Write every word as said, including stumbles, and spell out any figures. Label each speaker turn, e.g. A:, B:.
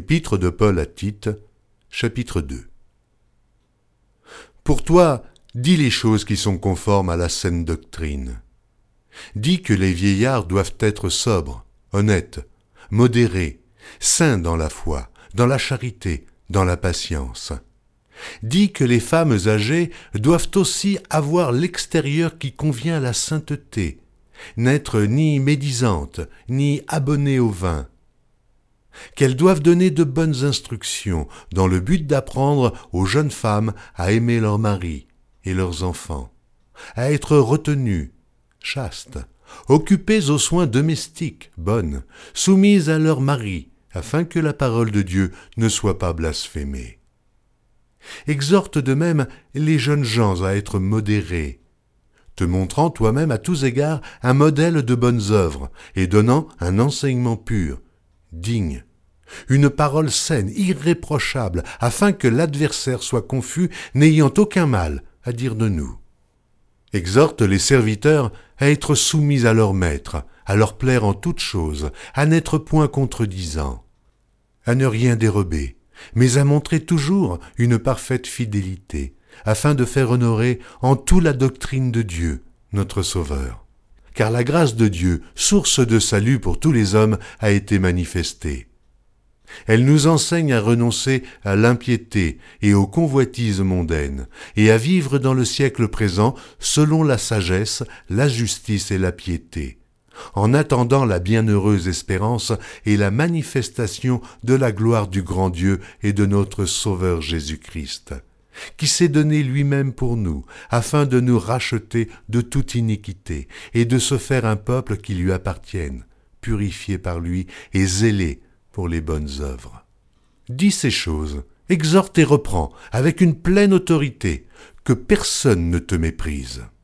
A: Épître de Paul à Tite, chapitre deux. Pour toi, dis les choses qui sont conformes à la saine doctrine. Dis que les vieillards doivent être sobres, honnêtes, modérés, saints dans la foi, dans la charité, dans la patience. Dis que les femmes âgées doivent aussi avoir l'extérieur qui convient à la sainteté, n'être ni médisantes, ni abonnées au vin. Qu'elles doivent donner de bonnes instructions dans le but d'apprendre aux jeunes femmes à aimer leurs maris et leurs enfants, à être retenues, chastes, occupées aux soins domestiques, bonnes, soumises à leurs maris, afin que la parole de Dieu ne soit pas blasphémée. Exhorte de même les jeunes gens à être modérés, te montrant toi-même à tous égards un modèle de bonnes œuvres et donnant un enseignement pur, digne, une parole saine, irréprochable, afin que l'adversaire soit confus, n'ayant aucun mal à dire de nous. Exhorte les serviteurs à être soumis à leur maître, à leur plaire en toutes choses, à n'être point contredisants, à ne rien dérober, mais à montrer toujours une parfaite fidélité, afin de faire honorer en tout la doctrine de Dieu, notre Sauveur. Car la grâce de Dieu, source de salut pour tous les hommes, a été manifestée. Elle nous enseigne à renoncer à l'impiété et aux convoitises mondaines, et à vivre dans le siècle présent selon la sagesse, la justice et la piété, en attendant la bienheureuse espérance et la manifestation de la gloire du grand Dieu et de notre Sauveur Jésus-Christ, qui s'est donné lui-même pour nous, afin de nous racheter de toute iniquité, et de se faire un peuple qui lui appartienne, purifié par lui et zélé pour les bonnes œuvres. Dis ces choses, exhorte et reprends, avec une pleine autorité, que personne ne te méprise.